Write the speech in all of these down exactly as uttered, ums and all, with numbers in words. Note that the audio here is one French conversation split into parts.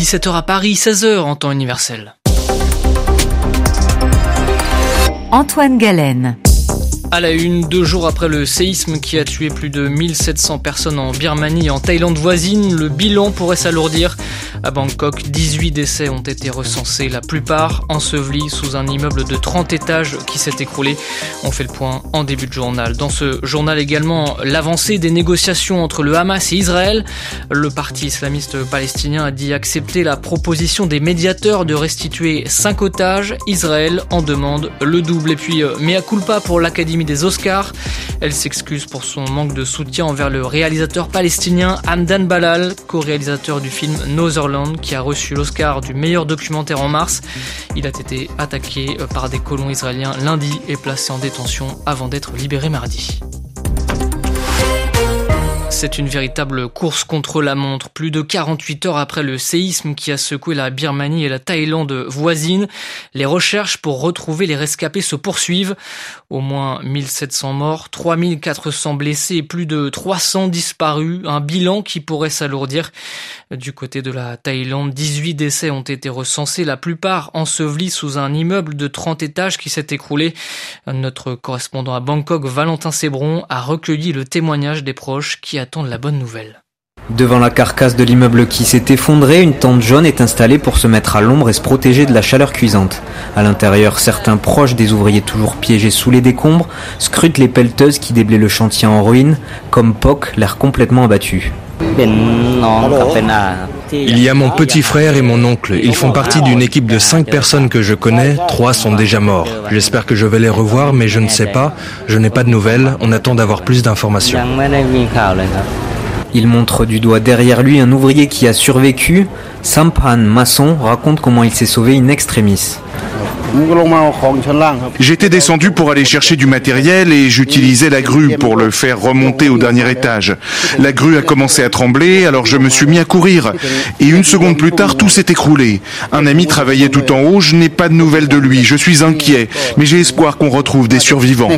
dix-sept heures à Paris, seize heures en temps universel. Antoine Galen. À la une, deux jours après le séisme qui a tué plus de mille sept cents personnes en Birmanie et en Thaïlande voisine, le bilan pourrait s'alourdir. À Bangkok, dix-huit décès ont été recensés, la plupart ensevelis sous un immeuble de trente étages qui s'est écroulé. On fait le point en début de journal. Dans ce journal également, l'avancée des négociations entre le Hamas et Israël. Le parti islamiste palestinien a dit accepter la proposition des médiateurs de restituer cinq otages. Israël en demande le double. Et puis, mea culpa pour l'Académie des Oscars. Elle s'excuse pour son manque de soutien envers le réalisateur palestinien Hamdan Balal, co-réalisateur du film Northernland, qui a reçu l'Oscar du meilleur documentaire en mars. Il a été attaqué par des colons israéliens lundi et placé en détention avant d'être libéré mardi. C'est une véritable course contre la montre. Plus de quarante-huit heures après le séisme qui a secoué la Birmanie et la Thaïlande voisine, les recherches pour retrouver les rescapés se poursuivent. Au moins mille sept cents morts, trois mille quatre cents blessés et plus de trois cents disparus. Un bilan qui pourrait s'alourdir. Du côté de la Thaïlande, dix-huit décès ont été recensés, la plupart ensevelis sous un immeuble de trente étages qui s'est écroulé. Notre correspondant à Bangkok, Valentin Sébron, a recueilli le témoignage des proches qui attendent la bonne nouvelle. Devant la carcasse de l'immeuble qui s'est effondré, une tente jaune est installée pour se mettre à l'ombre et se protéger de la chaleur cuisante. À l'intérieur, certains proches des ouvriers toujours piégés sous les décombres scrutent les pelleteuses qui déblaient le chantier en ruine, comme Pok, l'air complètement abattu. Il y a mon petit frère et mon oncle. Ils font partie d'une équipe de cinq personnes que je connais. Trois sont déjà morts. J'espère que je vais les revoir, mais je ne sais pas. Je n'ai pas de nouvelles. On attend d'avoir plus d'informations. Il montre du doigt derrière lui un ouvrier qui a survécu. Sampan, maçon, raconte comment il s'est sauvé in extremis. J'étais descendu pour aller chercher du matériel et j'utilisais la grue pour le faire remonter au dernier étage. La grue a commencé à trembler, alors je me suis mis à courir. Et une seconde plus tard, tout s'est écroulé. Un ami travaillait tout en haut, je n'ai pas de nouvelles de lui. Je suis inquiet, mais j'ai espoir qu'on retrouve des survivants.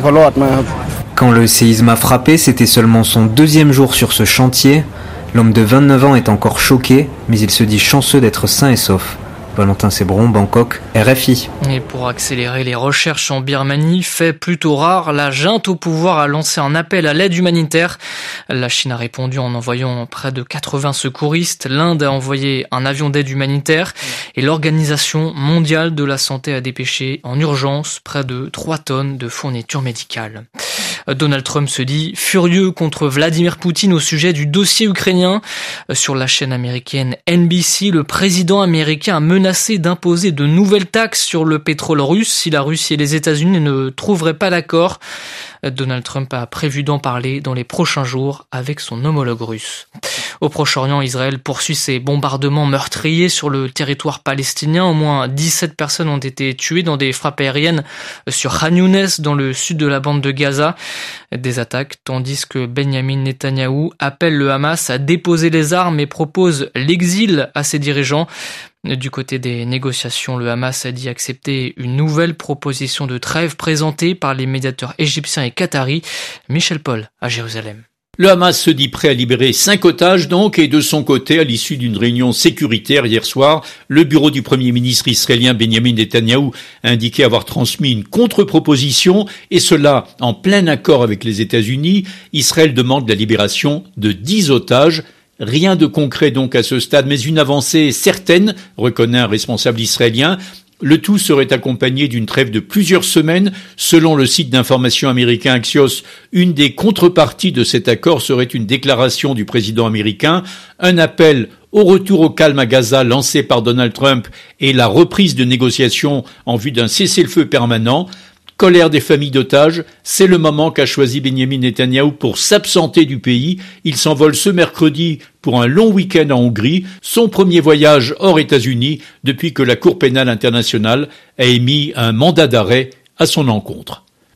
Quand le séisme a frappé, c'était seulement son deuxième jour sur ce chantier. L'homme de vingt-neuf ans est encore choqué, mais il se dit chanceux d'être sain et sauf. Valentin Sébron, Bangkok, R F I. Et pour accélérer les recherches en Birmanie, fait plutôt rare, la junte au pouvoir a lancé un appel à l'aide humanitaire. La Chine a répondu en envoyant près de quatre-vingts secouristes. L'Inde a envoyé un avion d'aide humanitaire. Et l'Organisation mondiale de la santé a dépêché en urgence près de trois tonnes de fournitures médicales. Donald Trump se dit furieux contre Vladimir Poutine au sujet du dossier ukrainien. Sur la chaîne américaine N B C, le président américain a menacé d'imposer de nouvelles taxes sur le pétrole russe si la Russie et les États-Unis ne trouveraient pas d'accord. Donald Trump a prévu d'en parler dans les prochains jours avec son homologue russe. Au Proche-Orient, Israël poursuit ses bombardements meurtriers sur le territoire palestinien. Au moins dix-sept personnes ont été tuées dans des frappes aériennes sur Khan Younes, dans le sud de la bande de Gaza. Des attaques, tandis que Benjamin Netanyahou appelle le Hamas à déposer les armes et propose l'exil à ses dirigeants. Du côté des négociations, le Hamas a dit accepter une nouvelle proposition de trêve présentée par les médiateurs égyptiens et qataris. Michel Paul à Jérusalem. Le Hamas se dit prêt à libérer cinq otages donc, et de son côté, à l'issue d'une réunion sécuritaire hier soir, le bureau du Premier ministre israélien Benjamin Netanyahou a indiqué avoir transmis une contre-proposition, et cela en plein accord avec les États-Unis. Israël demande la libération de dix otages. Rien de concret donc à ce stade, mais une avancée certaine, reconnaît un responsable israélien. Le tout serait accompagné d'une trêve de plusieurs semaines. Selon le site d'information américain Axios, une des contreparties de cet accord serait une déclaration du président américain, un appel au retour au calme à Gaza lancé par Donald Trump et la reprise de négociations en vue d'un cessez-le-feu permanent. Colère des familles d'otages, c'est le moment qu'a choisi Benjamin Netanyahou pour s'absenter du pays. Il s'envole ce mercredi pour un long week-end en Hongrie, son premier voyage hors États-Unis depuis que la Cour pénale internationale a émis un mandat d'arrêt à son encontre.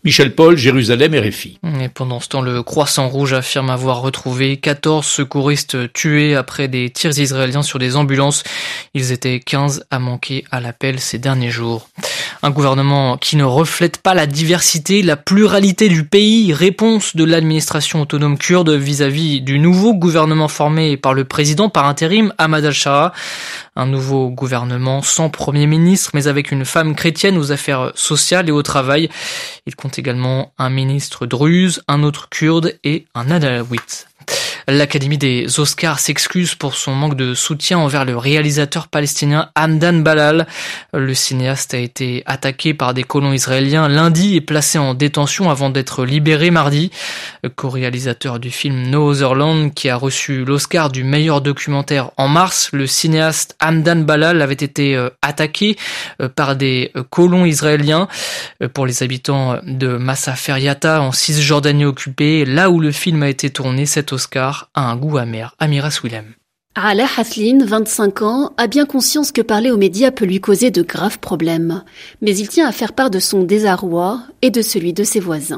Michel Paul, Jérusalem, R F I. Et pendant ce temps, le Croissant Rouge affirme avoir retrouvé quatorze secouristes tués après des tirs israéliens sur des ambulances. Ils étaient quinze à manquer à l'appel ces derniers jours. Un gouvernement qui ne reflète pas la diversité, la pluralité du pays. Réponse de l'administration autonome kurde vis-à-vis du nouveau gouvernement formé par le président par intérim Ahmad al-Shara. Un nouveau gouvernement sans premier ministre, mais avec une femme chrétienne aux affaires sociales et au travail. Il compte également un ministre druze, un autre kurde et un alawite. L'Académie des Oscars s'excuse pour son manque de soutien envers le réalisateur palestinien Hamdan Ballal. Le cinéaste a été attaqué par des colons israéliens lundi et placé en détention avant d'être libéré mardi. Co-réalisateur du film No Other Land, qui a reçu l'Oscar du meilleur documentaire en mars, le cinéaste Hamdan Ballal avait été attaqué par des colons israéliens. Pour les habitants de Masafer Yatta en Cisjordanie occupée, là où le film a été tourné, cet Oscar a un goût amer. Amira Swilem. Ala Haslin, vingt-cinq ans, a bien conscience que parler aux médias peut lui causer de graves problèmes. Mais il tient à faire part de son désarroi et de celui de ses voisins.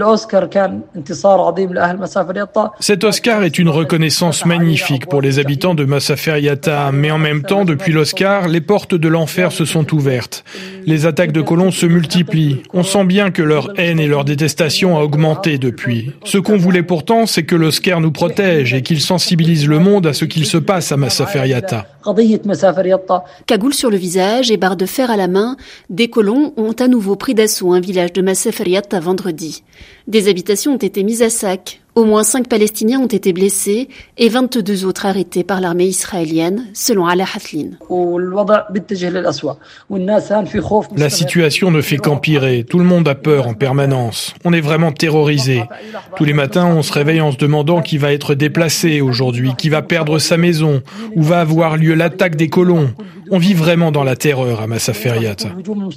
Cet Oscar est une reconnaissance magnifique pour les habitants de Masafer Yatta, mais en même temps, depuis l'Oscar, les portes de l'enfer se sont ouvertes. Les attaques de colons se multiplient. On sent bien que leur haine et leur détestation a augmenté depuis. Ce qu'on voulait pourtant, c'est que l'Oscar nous protège et qu'il sensibilise le monde à ce qu'il se passe à Masafer Yatta. Cagoule sur le visage et barre de fer à la main, des colons ont à nouveau pris d'assaut un village de Masafer Yatta vendredi. Des habitations ont été mises à sac. Au moins cinq Palestiniens ont été blessés et vingt-deux autres arrêtés par l'armée israélienne, selon Ala Haslin. La situation ne fait qu'empirer. Tout le monde a peur en permanence. On est vraiment terrorisé. Tous les matins, on se réveille en se demandant qui va être déplacé aujourd'hui, qui va perdre sa maison, où va avoir lieu l'attaque des colons. On vit vraiment dans la terreur à Masafer Yatta.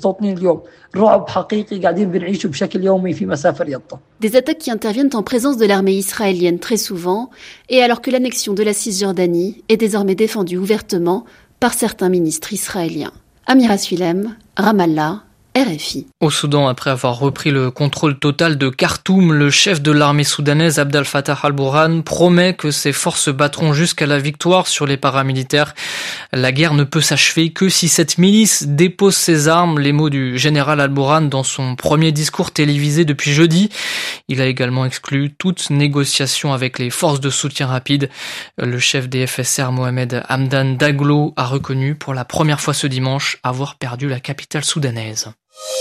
Des attaques qui interviennent en présence de l'armée israélienne très souvent, et alors que l'annexion de la Cisjordanie est désormais défendue ouvertement par certains ministres israéliens. Amira Swilem, Ramallah, R F I. Au Soudan, après avoir repris le contrôle total de Khartoum, le chef de l'armée soudanaise Abdel Fattah al-Burhan promet que ses forces se battront jusqu'à la victoire sur les paramilitaires. La guerre ne peut s'achever que si cette milice dépose ses armes, les mots du général al-Burhan dans son premier discours télévisé depuis jeudi. Il a également exclu toute négociation avec les forces de soutien rapide. Le chef des F S R, Mohamed Hamdan Daglo, a reconnu pour la première fois ce dimanche avoir perdu la capitale soudanaise.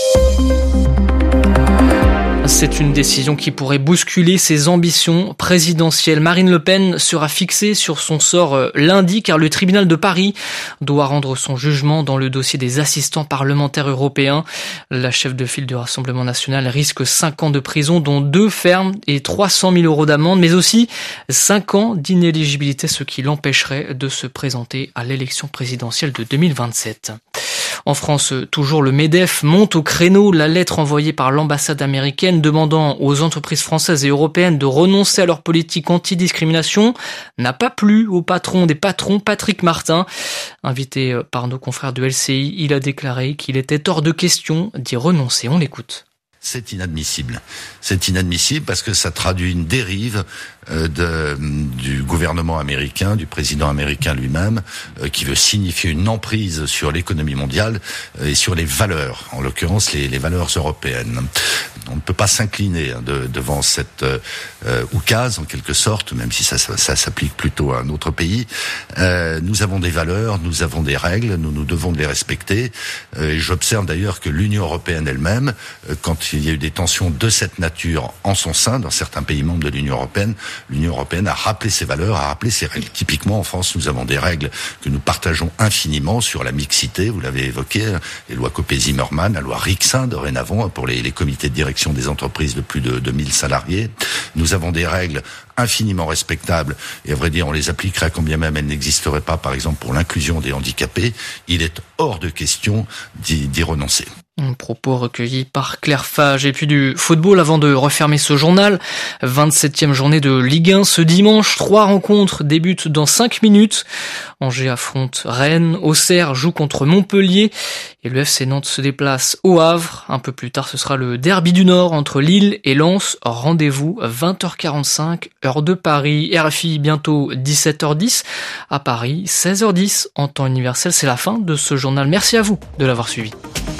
C'est une décision qui pourrait bousculer ses ambitions présidentielles. Marine Le Pen sera fixée sur son sort lundi car le tribunal de Paris doit rendre son jugement dans le dossier des assistants parlementaires européens. La chef de file du Rassemblement national risque cinq ans de prison, dont deux fermes et trois cent mille euros d'amende, mais aussi cinq ans d'inéligibilité, ce qui l'empêcherait de se présenter à l'élection présidentielle de deux mille vingt-sept. En France, toujours le MEDEF monte au créneau. La lettre envoyée par l'ambassade américaine demandant aux entreprises françaises et européennes de renoncer à leur politique anti-discrimination n'a pas plu au patron des patrons, Patrick Martin. Invité par nos confrères de L C I, il a déclaré qu'il était hors de question d'y renoncer. On l'écoute. C'est inadmissible. C'est inadmissible parce que ça traduit une dérive euh, de, du gouvernement américain, du président américain lui-même, euh, qui veut signifier une emprise sur l'économie mondiale euh, et sur les valeurs, en l'occurrence les, les valeurs européennes. On ne peut pas s'incliner hein, de, devant cette euh, oukase, en quelque sorte, même si ça, ça, ça s'applique plutôt à un autre pays. Euh, nous avons des valeurs, nous avons des règles, nous nous devons de les respecter. Euh, et j'observe d'ailleurs que l'Union européenne elle-même, euh, quand il y a eu des tensions de cette nature en son sein, dans certains pays membres de l'Union européenne, l'Union européenne a rappelé ses valeurs, a rappelé ses règles. Typiquement, en France, nous avons des règles que nous partageons infiniment sur la mixité, vous l'avez évoqué, les lois Copé-Zimmermann, la loi Rixin, dorénavant, pour les, les comités de direction des entreprises de plus de, de mille salariés. Nous avons des règles infiniment respectables, et à vrai dire, on les appliquerait quand bien même elles n'existeraient pas, par exemple, pour l'inclusion des handicapés. Il est hors de question d'y, d'y renoncer. Un propos recueilli par Claire Fage. Et puis du football avant de refermer ce journal. vingt-septième journée de Ligue un ce dimanche. Trois rencontres débutent dans cinq minutes. Angers affronte Rennes. Auxerre joue contre Montpellier. Et le F C Nantes se déplace au Havre. Un peu plus tard, ce sera le derby du Nord entre Lille et Lens. Rendez-vous vingt heures quarante-cinq, heure de Paris. R F I bientôt dix-sept heures dix. À Paris, seize heures dix en temps universel. C'est la fin de ce journal. Merci à vous de l'avoir suivi.